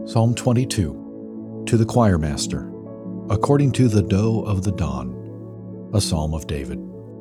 Psalm 22, to the choir master, according to the doe of the dawn, a psalm of David.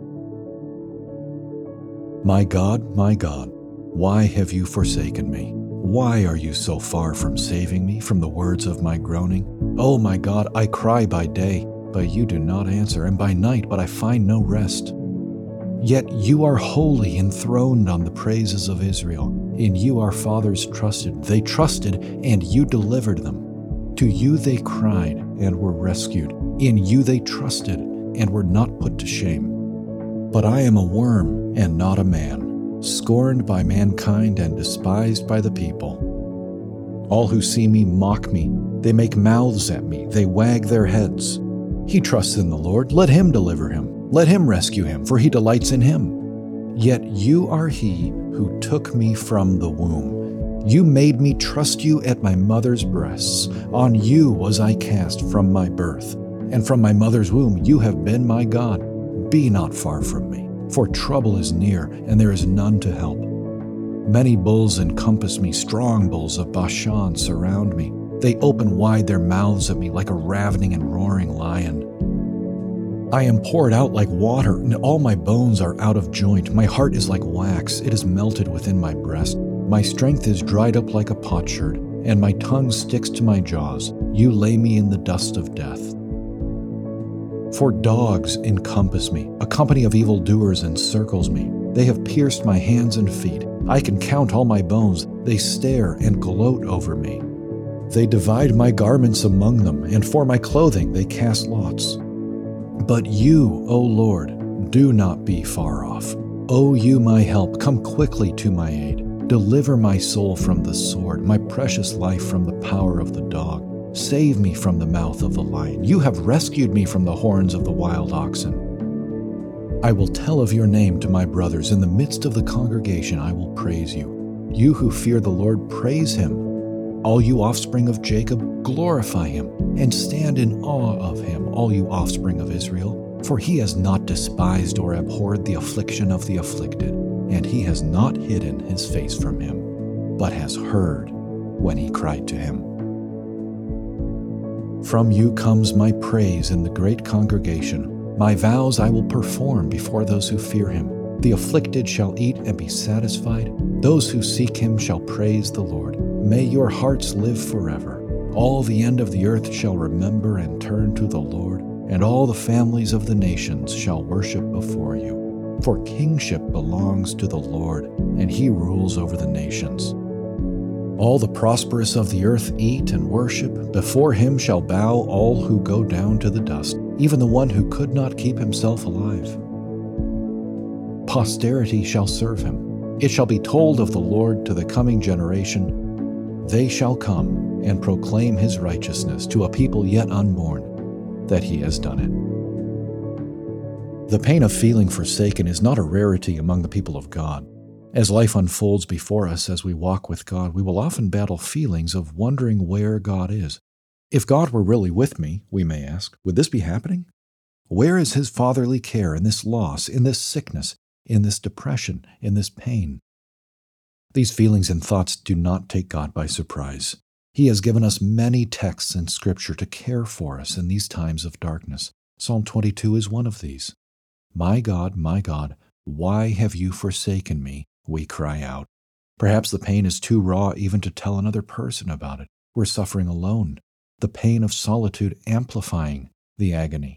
My God, why have you forsaken me? Why are you so far from saving me from the words of my groaning? Oh my God, I cry by day, but you do not answer, and by night, but I find no rest. Yet you are holy, enthroned on the praises of Israel. In you our fathers trusted. They trusted, and you delivered them. To you they cried, and were rescued. In you they trusted, and were not put to shame. But I am a worm, and not a man, scorned by mankind and despised by the people. All who see me mock me. They make mouths at me. They wag their heads. He trusts in the Lord. Let him deliver him. Let him rescue him, for he delights in him. Yet you are he who took me from the womb. You made me trust you at my mother's breasts. On you was I cast from my birth, and from my mother's womb you have been my God. Be not far from me, for trouble is near, and there is none to help. Many bulls encompass me, strong bulls of Bashan surround me. They open wide their mouths at me like a ravening and roaring lion. I am poured out like water, and all my bones are out of joint. My heart is like wax, it is melted within my breast. My strength is dried up like a potsherd, and my tongue sticks to my jaws. You lay me in the dust of death. For dogs encompass me, a company of evildoers encircles me. They have pierced my hands and feet. I can count all my bones. They stare and gloat over me. They divide my garments among them, and for my clothing they cast lots. But you, O Lord, do not be far off. O you my help, come quickly to my aid. Deliver my soul from the sword, my precious life from the power of the dog. Save me from the mouth of the lion. You have rescued me from the horns of the wild oxen. I will tell of your name to my brothers. In the midst of the congregation I will praise you. You who fear the Lord, praise him. All you offspring of Jacob, glorify him, and stand in awe of him, all you offspring of Israel. For he has not despised or abhorred the affliction of the afflicted, and he has not hidden his face from him, but has heard when he cried to him. From you comes my praise in the great congregation. My vows I will perform before those who fear him. The afflicted shall eat and be satisfied. Those who seek him shall praise the Lord. May your hearts live forever. All the end of the earth shall remember and turn to the Lord, and all the families of the nations shall worship before you. For kingship belongs to the Lord, and he rules over the nations. All the prosperous of the earth eat and worship. Before him shall bow all who go down to the dust, even the one who could not keep himself alive. Posterity shall serve him. It shall be told of the Lord to the coming generation. They shall come and proclaim his righteousness to a people yet unborn, that he has done it. The pain of feeling forsaken is not a rarity among the people of God. As life unfolds before us as we walk with God, we will often battle feelings of wondering where God is. If God were really with me, we may ask, would this be happening? Where is his fatherly care in this loss, in this sickness, in this depression, in this pain? These feelings and thoughts do not take God by surprise. He has given us many texts in Scripture to care for us in these times of darkness. Psalm 22 is one of these. My God, why have you forsaken me? We cry out. Perhaps the pain is too raw even to tell another person about it. We're suffering alone, the pain of solitude amplifying the agony.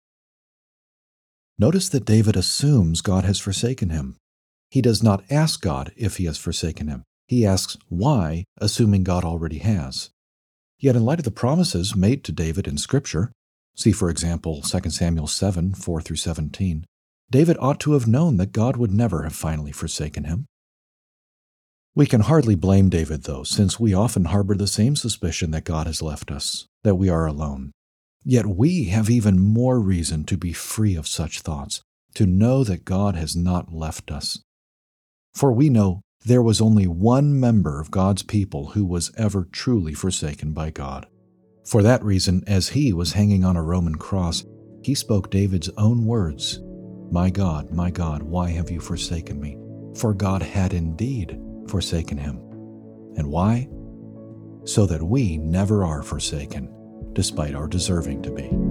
Notice that David assumes God has forsaken him. He does not ask God if he has forsaken him. He asks why, assuming God already has. Yet in light of the promises made to David in Scripture, see for example 2 Samuel 7, 4-17, David ought to have known that God would never have finally forsaken him. We can hardly blame David, though, since we often harbor the same suspicion that God has left us, that we are alone. Yet we have even more reason to be free of such thoughts, to know that God has not left us. For we know there was only one member of God's people who was ever truly forsaken by God. For that reason, as he was hanging on a Roman cross, he spoke David's own words, my God, why have you forsaken me? For God had indeed forsaken him. And why? so that we never are forsaken, despite our deserving to be.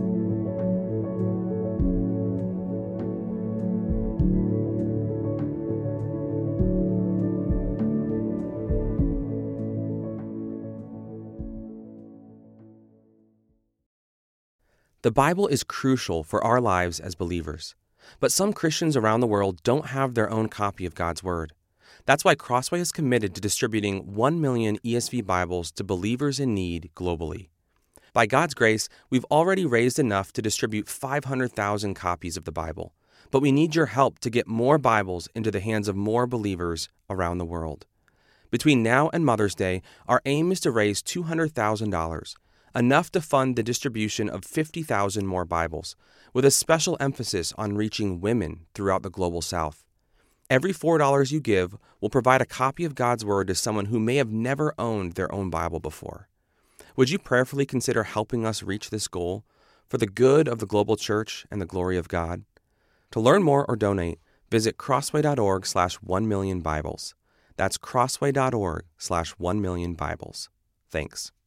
The Bible is crucial for our lives as believers, but some Christians around the world don't have their own copy of God's Word. That's why Crossway is committed to distributing 1 million ESV Bibles to believers in need globally. By God's grace, we've already raised enough to distribute 500,000 copies of the Bible, but we need your help to get more Bibles into the hands of more believers around the world. Between now and Mother's Day, our aim is to raise $200,000, enough to fund the distribution of 50,000 more Bibles, with a special emphasis on reaching women throughout the global South. Every $4 you give will provide a copy of God's Word to someone who may have never owned their own Bible before. Would you prayerfully consider helping us reach this goal for the good of the global church and the glory of God? To learn more or donate, visit crossway.org/1millionbibles. That's crossway.org/1millionbibles. Thanks.